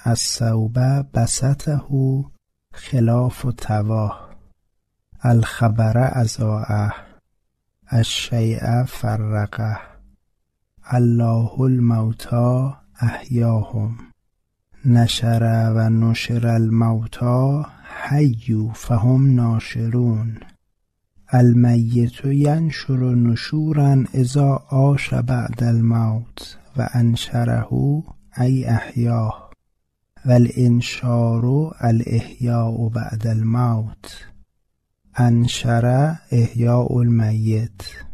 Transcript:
الثوب بسطه خلاف تواه، الخبر اذاعه، الشیء فرقه، الله الموتی احیاهم، نشر و نشر الموتی حیوا فهم ناشرون، المیت ینشر نشورا اذا عاش بعد الموت و انشره ای احیاه، و الانشار الاحیاء بعد الموت، انشر احیاء المیت.